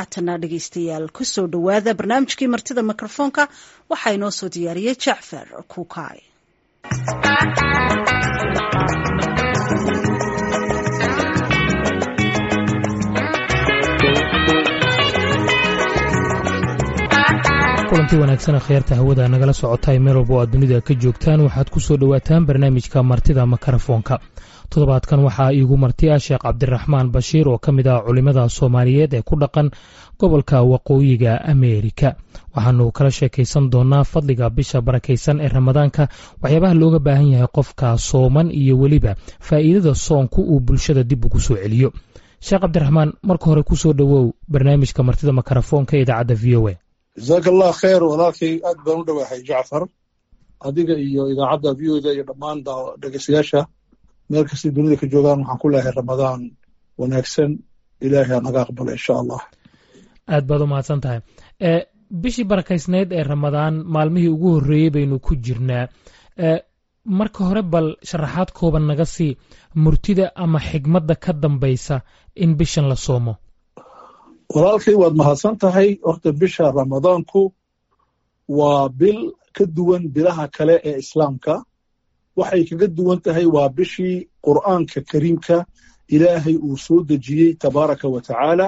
haatana dhegaystayaal kusoo dhowaada barnaamijkii martida mikrofoonka waxaa inoo soo diyaariyey jacfar kuukaay. kulantii wanaagsan khayrta hawada nagala socotay meel walba oo aad dunida ka joogtaan waxaad ku soo dhowaataan barnaamijka martida mikrofoonka. toddobaadkan waxaa iigu marti ah sheekh cabdiraxmaan bashiir oo ka mid ah culimada Soomaaliyeed ee ku dhaqan gobolka waqooyiga Ameerika. waxaanu kala sheekaysan doonaa fadliga bisha barakaysan ee Ramadaanka, waxyaabaha looga baahan yahay qofka sooman iyo weliba faa'iidada soonku uu bulshada dib ugu soo celiyo. sheekh cabdiraxmaan, marka hore ku soo dhawow barnaamijka martida mikrofoonka ee idaacadda VOA. جزاك الله خير walaalkay aad baan u dhawahay Jacfar, adiga iyo idaacadda VOA iyo dhammaan dhageystayaasha meel kasta dunida ka joogaan waxaan ku leeyahay Ramadaan wanaagsan, ilaahay naga aqbalo insha Allah. aad baad u mahadsan tahay. bishii barakaysneed ee Ramadaan maalmihii ugu horreeyay baynu ku jirnaa. marka hore bal sharaxaad kooban naga sii murtida ama xigmadda ka dambaysa in bishan la soomo. walaalkay waad mahadsan tahay. horta bisha Ramadaanku waa bil ka duwan bilaha kale ee islaamka. waxay kaga duwan tahay waa bishii qur'aanka kariimka ilaahay uu soo dejiyey tabaaraka wa tacaala.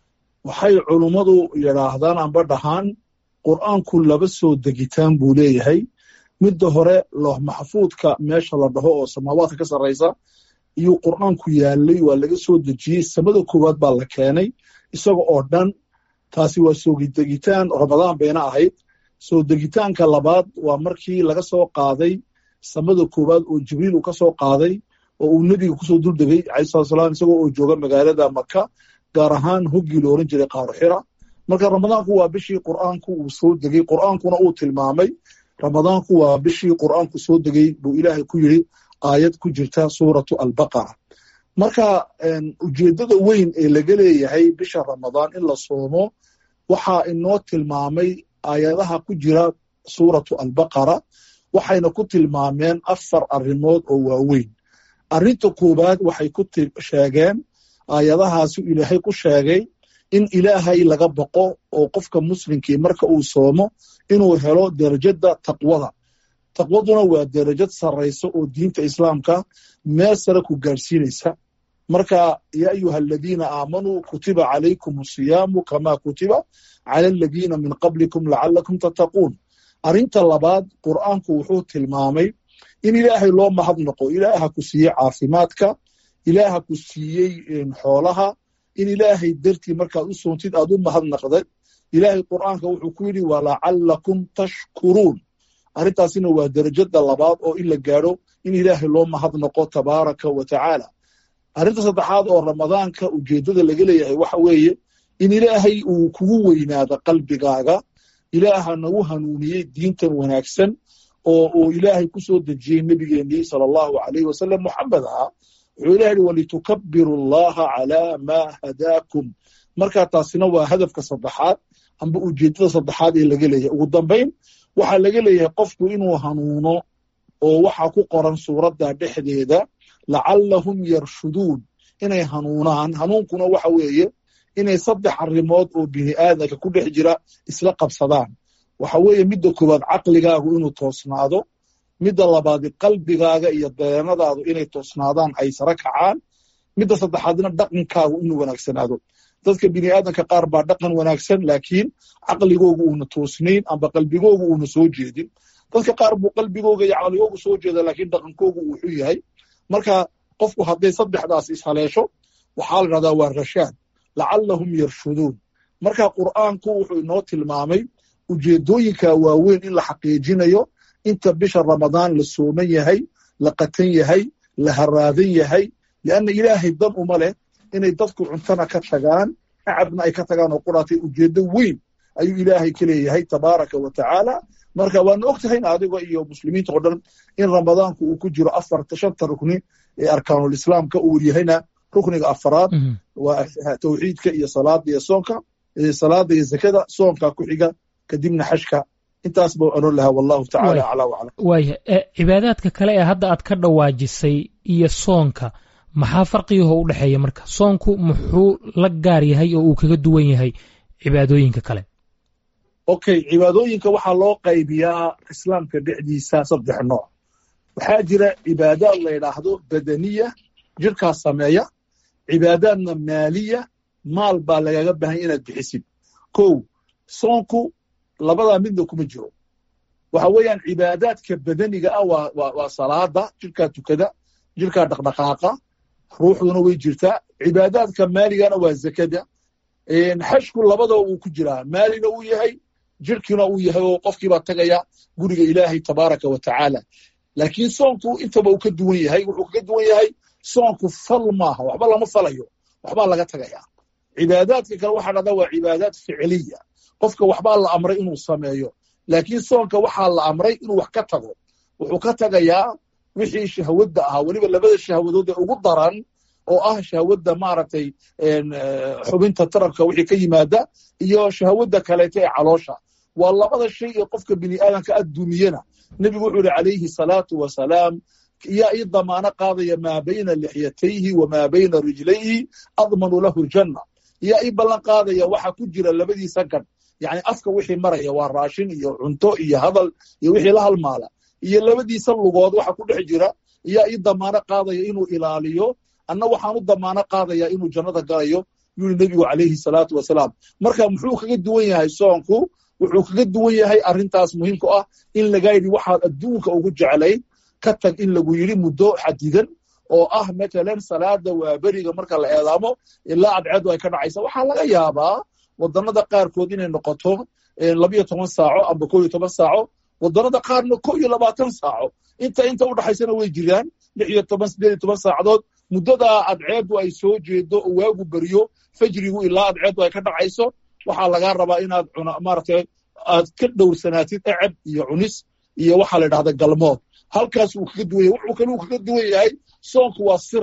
waxay culummadu yidhaahdaan amba dhahaan qur'aanku laba soo degitaan buu leeyahay. midda hore looh maxfuudka meesha la dhaho oo samaawaadka ka sarraysa iyuu qur'aanku yaallay, waa laga soo dejiyey. samada koowaad baa la keenay isaga oo dhan. taasi waa soo degitaan Ramadaan bayna ahayd. soo degitaanka labaad waa markii laga soo qaaday samada koowaad oo Jibriil uu ka soo qaaday oo uu nabiga ku soo duldegay calayhi salaam isagoo oo jooga magaalada Makka, gaar ahaan hoggii la oran jiray Qaar Xira. marka Ramadaanku waa bishii qur'aanku uu soo degay, qur'aankuna uu tilmaamay. Ramadaanku waa bishii qur'aanku soo degay buu ilaahay ku yiri aayad ku jirta suuratu al-Baqara. marka ujeedada weyn ee laga leeyahay bisha Ramadaan in la soomo waxaa inoo tilmaamay aayadaha ku jira suuratu al-Baqara. waxayna ku tilmaameen 4 arrimood oo waaweyn. arrinta koowaad waxay ku sheegeen aayadahaasi ilaahay ku sheegay in ilaahay laga baqo oo qofka muslimkii marka uu soomo inuu helo darajada taqwada. taqwaduna waa darajad sarraysa oo diinta islaamka meel sare ku gaarsiinaysa. marka yaa ayuha aladiina aamanuu kutiba calaykum asiyaamu kamaa kutiba cala aladiina min qablikum lacalakum tattaquun. arrinta labaad qur'aanku wuxuu tilmaamay in ilaahay loo mahadnaqo. ilaaha ku siiyey caafimaadka, ilaaha ku siiyey xoolaha, in ilaahay dartii markaad u soontid aad u mahadnaqday. ilaahay qur'aanka wuxuu ku yidhi walacalakum tashkuruun. arrintaasina waa darajada labaad oo in la gaadho in ilaahay loo mahadnaqo tabaaraka wa tacaala. arrinta saddexaad oo Ramadaanka ujeeddada laga leeyahay waxa weeye in ilaahay uu kugu weynaado qalbigaaga. ilaaha nagu hanuuniyey diintan wanaagsan oo uu ilaahay ku soo dejiyey nabigeennii sallallahu calayhi wasallam Muxamed ahaa. wuxuu ilaahay walitukabbiru allaha calaa maa hadaakum. marka taasina waa hadafka saddexaad amba ujeeddada saddexaad ee laga leeyahay. ugu dambayn waxaa laga leeyahay qofku inuu hanuuno oo waxaa ku qoran suuradda dhexdeeda lacallahum yarshuduun, inay hanuunaan. hanuunkuna waxa weeye inay 3 arrimood oo bini aadamka ku dhex jira isla qabsadaan. waxa weeye midda koowaad caqligaagu inuu toosnaado, midda labaad qalbigaaga iyo dareenadaadu inay toosnaadaan ay sare kacaan, midda saddexaadna dhaqankaagu inuu wanaagsanaado. dadka bini aadamka qaar baa dhaqan wanaagsan laakiin caqligoogu uuna toosnayn amba qalbigoogu uuna soo jeedin. dadka qaar buu qalbigooga iyo caqligoogu soo jeeda laakiin dhaqankoogu uu xun yahay. marka qofku hadday 3daas ishaleesho waxaa la dhahdaa waa rashaad, lacallahum yarshuduun. marka qur'aanku wuxuu inoo tilmaamay ujeedooyinka waaweyn in la xaqiijinayo inta bisha Ramadaan la sooman yahay, la qatan yahay, la haraadan yahay. lianna ilaahay dan uma leh inay dadku cuntana ka tagaan, acabna ay ka tagaan oo quraatay. ujeeddo weyn ayuu ilaahay ka leeyahay tabaaraka wa tacaala. marka waana ogtahay adiga iyo muslimiinta oo dhan in Ramadaanku uu ku jiro 5 rukni ee arkaanul islaamka uu yahayna rukniga afraad waa tawxiidka iyo salaada iyo soonka, salaada iyo zakada, soonka ku xiga kadibna xajka. intaas buu oran lahaa wallahu tacaala aclaa wa aclam. waaya cibaadaadka kale ee hadda aad ka dhawaajisay iyo soonka maxaa farqiga u dhaxeeya? marka soonku muxuu la gaar yahay oo uu kaga duwan yahay cibaadooyinka kale? Okay, cibaadooyinka waxaa loo qaybiyaa islaamka dhexdiisa 3 nooc. waxaa jira cibaadaad la yidhaahdo badaniya, jirkaa sameeya. cibaadaadna maaliya, maal baa lagaga baahan inaad bixisid. soonku labadaa midna kuma jiro. waxa weeyaan cibaadaadka badaniga ah waa salaada, jirkaa tukada, jirkaa dhaqdhaqaaqa, ruuxduna way jirtaa. cibaadaadka maaligana waa zakada. xajku labadaba uu ku jiraa, maalina uu yahay, jirkiina uu yahay oo qofkiibaa tagaya guriga ilaahay tabaaraka wa tacaala. laakiin soonku intaba uu ka duwan yahay. wuxuu kaga duwan yahay soonku fal maaha, waxba lama falayo, waxbaa laga tagayaa. cibaadaadka kale waxaa dhahdaa waa cibaadaad ficiliya, qofka waxbaa la amray inuu sameeyo. laakiin soonka waxaa la amray inuu wax ka tago. wuxuu ka tagayaa wixii shahwadda ahaa, weliba labada shahwadood ee ugu daran oo ah shahwadda maaragtay xubinta tarabka wixii ka yimaada iyo shahwadda kaleeto ee caloosha. waa labada shay ee qofka bini aadamka adduumiyana nebigu wuxuu yihi calayhi salaatu wasalaam, yaa ii damaano qaadaya maa bayna lixyatayhi wamaa bayna rijlayhi admanu lahu ljanna. yaa ii ballan qaadaya waxa ku jira labadiisa gadh, yani afka wixii maraya waa raashin iyo cunto iyo hadal iyo wixii la halmaala, iyo labadiisa lugood waxa ku dhex jira. yaa ii damaano qaadaya inuu ilaaliyo, anna waxaan u damaano qaadaya inuu jannada galayo, yuri nebigu calayhi salaatu wasalaam. marka muxuu kaga duwan yahay soonku? wuxuu kaga duwan yahay arrintaas muhiimku ah in lagaa yidhi waxaad adduunka ugu jeclayd ka tag, in lagu yidhi muddo xadidan oo ah matalan salaada waa beriga marka la eedaamo ilaa cadceedu ay ka dhacaysa. waxaa laga yaabaa wadannada qaarkood inay noqoto 12 saaco amba 11 saaco, wadannada qaarna 21 saaco. inta u dhaxaysana way jiraan 16-18 saacadood. muddadaa cadceedu ay soo jeedo oo waagu beriyo fajrigu ilaa cadceedu ay ka dhacayso, waxaa lagaa rabaa inaad maaragtay aad ka dhowrsanaatid eceb iyo cunis iyo waxaa la idhahda galmood. halkaas uu kaga duwan yahay. wuxuu kaluu kaga duwan yahay soonku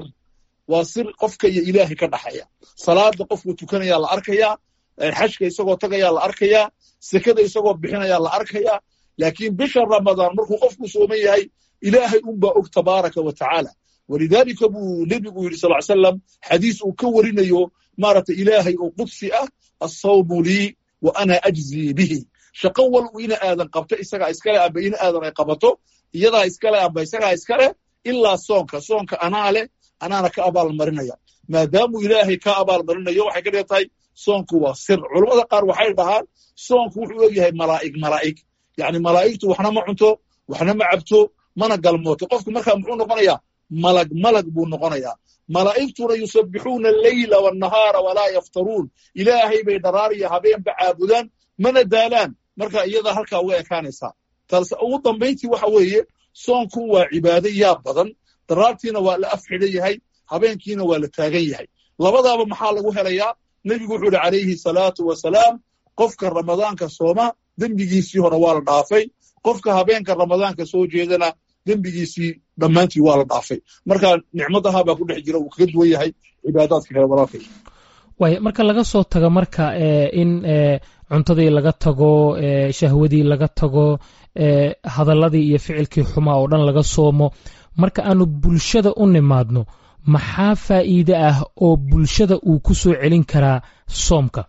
waa sir qofka iyo ilaahay ka dhaxaya. salaada qofku tukanayaa la arkayaa, xajka isagoo tagayaa la arkayaa, sekada isagoo bixinayaa la arkayaa. laakiin bisha ramadaan markuu qofku sooman yahay ilaahay unbaa og tabaaraka wa tacaala. walidaalika buu nebigu yidhi sal slam xadiis uu ka warinayo maaragtay ilaahay oo qudsi ah, assawmu lii wa ana ajzii bihi. shaqo walbu ina aadan qabto isagaa iskale, amba ina aadan ay qabato iyadaa iskale, amba isagaa iskale, ilaa soonka anaa leh, anaana ka abaalmarinaya. maadaamuu ilaahay ka abaalmarinayo waxay ka dhigan tahay soonku waa sir. culammada qaar waxay dhahaan soonku wuxuu egyahay malaa'ig. yacni malaa'igtu waxna ma cunto, waxna ma cabto, mana galmooto. qofku markaa muxuu noqonayaa malag buu noqonayaa. malaa'igtuna yusabbixuuna alleyla waannahaara walaa yaftaruun. ilaahay bay dharaariya habeenba caabudaan, mana daalaan. marka iyada halkaa uga ekaanaysaa. taas ugu dambayntii waxa weeye soonku waa cibaado yaa badan. daraartiina waa la af xidhan yahay, habeenkiina waa la taagan yahay. labadaaba maxaa lagu helayaa? nebigu wuxuu yihi calayhi salaatu wasalaam, qofka ramadaanka sooma dembigiisii hore waa la dhaafay, qofka habeenka ramadaanka soo jeedana dembigiisii dhammaantii waa la dhaafay. marka nicmadaha baa ku dhex jira, uu kaga duwan yahay cibaadaadka kale walaalkay. waay marka laga soo tago marka in cuntadii laga tago, shahwadii laga tago, hadalladii iyo ficilkii xumaa oo dhan laga soomo, marka aanu bulshada u nimaadno maxaa faa'iide ah oo bulshada uu ku soo celin karaa soomka?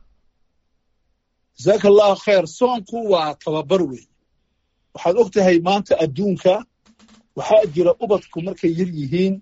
jazaaka allahu khayr. soonku waa tababar weeye. waxaad og tahay maanta adduunka waxaa jira ubadku markay yar yihiin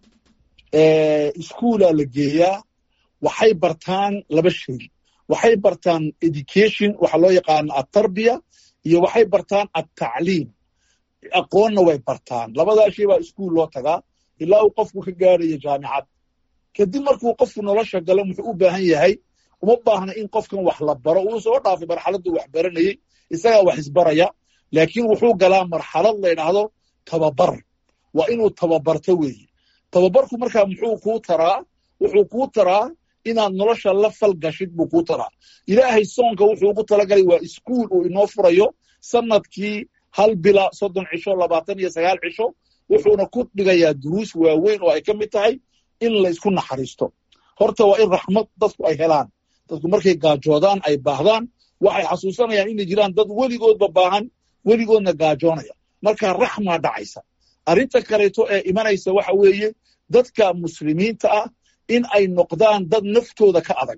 iskuulaa la geeyaa, waxay bartaan 2 shay. waxay bartaan education, waxa loo yaqaano atarbiya, iyo waxay bartaan atacliim, aqoonna way bartaan. labadaa shay baa iskuul loo tagaa ilaa uu qofku ka gaarayo jaamicad. kadib markuu qofku nolosha galo muxuu u baahan yahay? uma baahna in qofkan wax la baro. uu soo dhaafay marxaladdu wax baranayey, isagaa wax isbaraya. laakiin wuxuu galaa marxalad la ydhaahdo tababar. waa inuu tababarto weeye. tababarku markaa muxuu kuu taraa? wuxuu kuu taraa inaad nolosha la fal gashid buu kuu taraa. ilaahay soonka wuxuu ugu talagalay waa iskuul uu inoo furayo sanadkii 1 bila 30 cisho 29 cisho. wuxuuna ku dhigayaa duruus waaweyn oo ay ka mid tahay in la isku naxariisto. horta waa in raxmad dadku ay helaan. dadku markay gaajoodaan ay baahdaan waxay xasuusanayaan inay jiraan dad weligoodba baahan, weligoodna gaajoonaya. marka raxmaa dhacaysa. arrinta kaleeto ee imanaysa waxa weeye dadka muslimiinta ah in ay noqdaan dad naftooda ka adag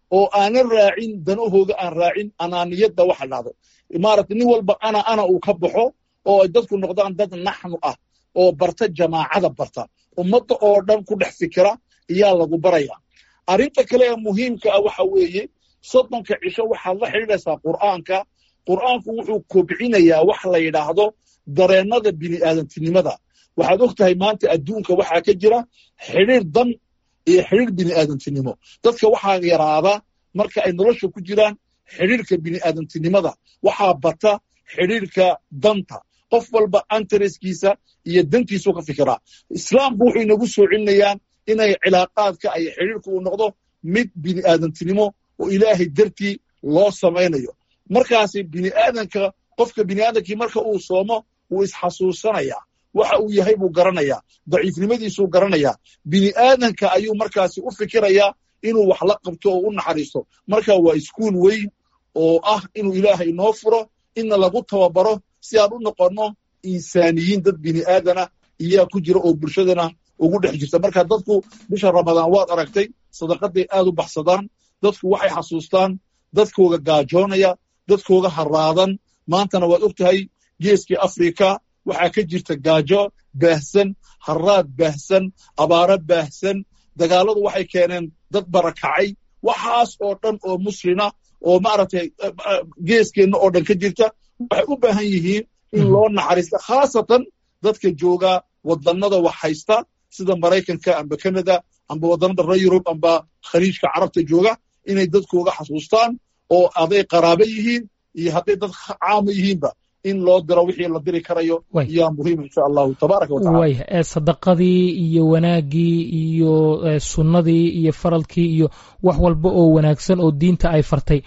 oo aanan raacin danahooga aan raacin anaaniyadda waxa dhacdo maaragtay nin walba ana uu ka baxo oo ay dadku noqdaan dad naxnu ah oo barta jamaacada barta ummadda oo dhan ku dhex fikira iyaa lagu baraya arrinta kale ee muhiimka ah waxa weeye 30 cisho waxaad la xidhiidhaysaa qur'aanku wuxuu kobcinayaa wax la yidhaahdo dareennada bini'aadantinimada waxaad og tahay maanta adduunka waxaa ka jira xidhiir dan iyo xidhiir bini'aadantinimo dadka waxaa yaraada marka ay nolosha ku jiraan xidhiirka bini'aadantinimada waxaa bata xidhiirka danta qof walba intereskiisa iyo dantiisu ka fikiraa islaamku wuxuu inagu soo celinayaan inay cilaaqaadka ay xidhiirku uu noqdo mid bini'aadantinimo oo ilaahay dartii loo samaynayo markaasi bini'aadanka qofka bini'aadankii marka uu soomo wuu isxasuusanayaa waxa uu yahay buu garanayaa daciifnimadiisuu garanayaa bini'aadanka ayuu markaasi u fikirayaa inuu wax la qabto oo u naxariisto marka waa iskuul weyn oo ah inuu ilaahay inoo furo inna lagu tababaro si aan u noqonno insaaniyiin dad bini'aadana iyaa ku jira oo bulshadana ugu dhex jirta marka dadku bisha ramadaan waad aragtay sadaqaday aad u baxsadaan dadku waxay xasuustaan dadkooga gaajoonaya dadkooga haraadan maantana waad og tahay geeskii afrika waxaa ka jirta gaajo baahsan haraad baahsan abaaro baahsan dagaaladu waxay keeneen dad barakacay waxaas oo dhan oo muslina oo maaragtay geeskeenna oo dhan ka jirta waxay u baahan yihiin in loo naxariista khaasatan dadka jooga wadannada wax haysta sida maraykanka amba canada amba wadannada reer yurub amba khaliijka carabta jooga inay dadkooga xasuustaan oo aday qaraabo yihiin iyo hadday dad caama yihiinba in loo diro wixii la diri karayo yaa muhiim insha allahu tabaaraka wa tacaala sadaqadii iyo wanaaggii iyo sunnadii iyo faralkii iyo wax walba oo wanaagsan oo diinta ay fartay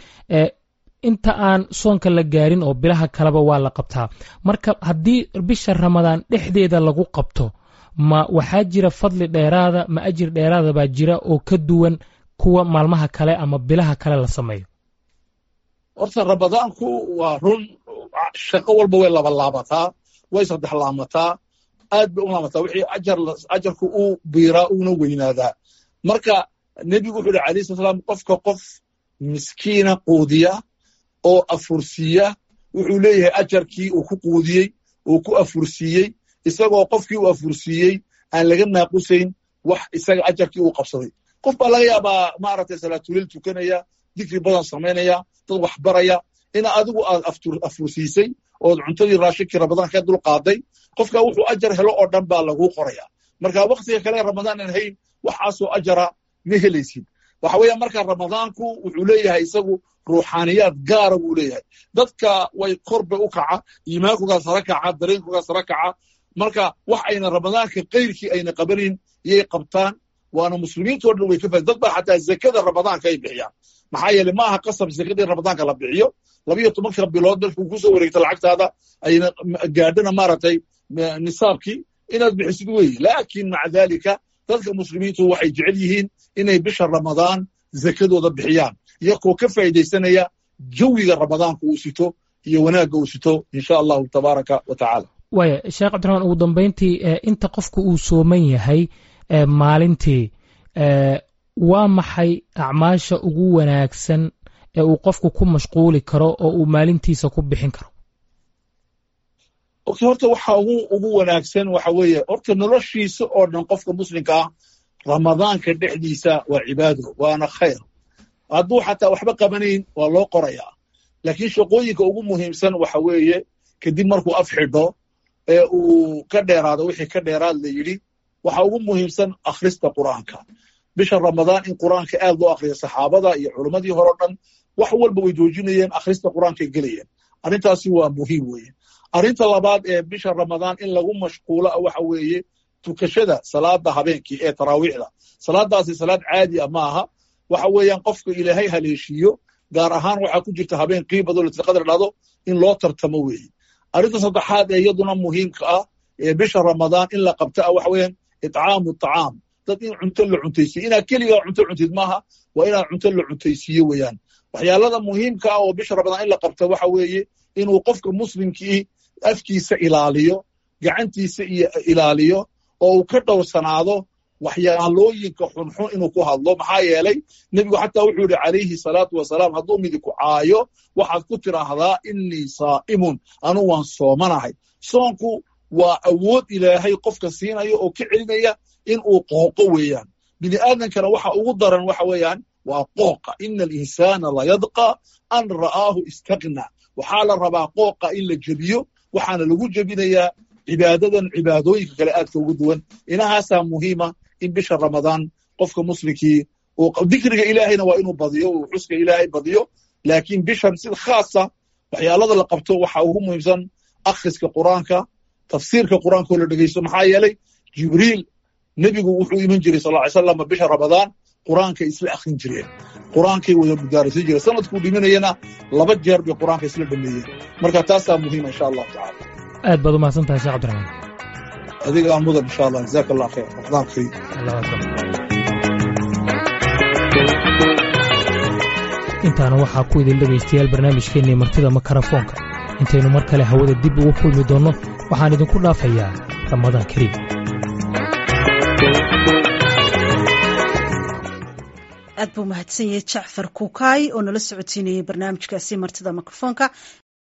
inta aan soonka la gaarin oo bilaha kaleba waa la qabtaa marka haddii bisha ramadaan dhexdeeda lagu qabto ma waxaa jira fadli dheeraada ma ajir dheeraada baa jira oo ka duwan kuwa maalmaha kale ama bilaha kale la sameeyo horta ramadaanku waa run shaqo walba way labalaabataa way saddex laamataa aad bay u laamataa wixii ajarku uu biiraa uuna weynaadaa marka nebigu wuxuu yidhi alayhi salaam qofka qof miskiina quudiya oo afursiiya wuxuu leeyahay ajarkii uu ku quudiyey uu ku afursiiyey isagoo qofkii uu afursiiyey aan laga naaqusayn wax isaga ajarkii uu qabsaday qof baa laga yaabaa maaragtay salaatulil tukanaya dikri badan samaynaya dad wax baraya ina adigu aad afursiisay ood cuntadii raashinkii ramadaan ka dul qaaday qofka wuxuu ajar helo oo dhan baa laguu qoraya marka waqtiga kale ramadaan aan hayn waxaasoo ajara ma helaysid waxa weeyaan marka ramadaanku wuxuu leeyahay isagu ruuxaaniyaad gaara buu leeyahay dadka way korbe u kaca iimaankoogaa sara kaca dareenkoogaa sara kaca marka wax ayna ramadaanka kayrkii ayna qabanayn iyay qabtaan waana muslimiintoo dhan way ka faa'iideen dad baa xataa zakada ramadaanka ay bixiyaan maxaa yeelay maaha qasab zakadii ramadaanka la bixiyo 12 bilood markuu ku soo wareegto lacagtaada ayna gaadhana maaragtay nisaabkii inaad bixisid weeye laakiin maca daalika dadka muslimiintu waxay jecel yihiin inay bisha ramadaan zakadooda bixiyaan iyagoo ka faa'iidaysanaya jawiga ramadaanka uu sito iyo wanaagga uu sito insha allahu tabaaraka wa tacaala waaya sheekh cabdiraxmaan ugu dambayntii inta qofku uu sooman yahay maalintii waa maxay acmaasha ugu wanaagsan ee uu qofku ku mashquuli karo oo uu maalintiisa ku bixin karo horta waxa ugu wanaagsan waxa weeye horta noloshiisa oo dhan qofka muslimka ah ramadaanka dhexdiisa waa cibaado waana khayr hadduu xataa waxba qabanayn waa loo qorayaa laakiin shaqooyinka ugu muhiimsan waxa weeye kadib markuu af xidho ee uu ka dheeraado wixii ka dheeraad la yidhi waxa ugu muhiimsan akhrista qur'aanka bisha ramadaan in qur'aanka aad loo akhriyo saxaabada iyo culimmadii hore o dhan wax walba way joojinayeen akhrista qur'aankay gelayeen arrintaasi waa muhiim weeye arrinta labaad ee bisha ramadaan in lagu mashquulo waxa weeye tukashada salaada habeenkii ee taraawiixda salaadaasi salaad caadi ah maaha waxa weeyaan qofka ilaahay haleeshiiyo gaar ahaan waxaa ku jirta habeen qiibadoo lataqadar dhado in loo tartamo weeye arrinta saddexaad ee iyaduna muhiimka ah ee bisha ramadaan in la qabta waxa weeyaan itcaamu tacaam dad in cunto la cuntaysiiyo inaad keligaa cunto cuntid maaha waa inaad cunto la cuntaysiiyo weeyaan waxyaalada muhiimka ah oo bisha ramadaan in la qabta waxa weeye inuu qofka muslimkii afkiisa ilaaliyo gacantiisa iyo ilaaliyo oo uu ka dhowrsanaado waxyaalooyinka xunxun inuu ku hadlo. maxaa yeelay nebigu xataa wuxuu yihi calayhi salaatu wasalaam, hadduu midi ku caayo waxaad ku tidhaahdaa innii saa'imun, anu waan soomanahay. soonku waa awood ilaahay qofka siinaya oo ka celinaya in uu qooqo weeyaan. bini aadamkana waxa ugu daran waxa weeyaan waa qooqa. ina alinsaana layadqa an ra'aahu istagna. waxaa la rabaa qooqa in la jebiyo, waxaana lagu jebinayaa cibaadadan cibaadooyinka kale aadka ugu duwan. inahaasaa muhiima in bisha ramadaan qofka muslimkii dikriga ilaahayna waa inuu badiyo, uu xuska ilaahay badiyo. laakiin bishan sida khaasa waxyaalada la qabto waxaa ugu muhiimsan akhriska qur-aanka, tafsiirka qur-aanka oo la dhegeysto. maxaa yeelay jibriil nebigu wuxuu iman jiray sal ly slam bisha ramadaan, qur-aankay isla akhrin jireen, qur-aankay wada mudaarasiin jireen. sanadkuu dhimanayana 2 jeer bay qur-aanka isla dhameeyeen. marka taasaa muhiima insha allahu tacala. aad baad umahadsan tahay sheekh cabdiraxmaan. adigaa mudan insha allah. jazaaka allah khayr. ramadaan kariim. intaana waxaa ku idin dhegaystayaal barnaamijkeennii martida makarafoonka. intaynu mar kale hawada dib ugu kulmi doonno waxaan idinku dhaafayaa ramadaan kariim. aad buu mahadsan yahay jacfar kuukaay oo nala socotiinayay barnaamijkaasi martida mikrofoonka.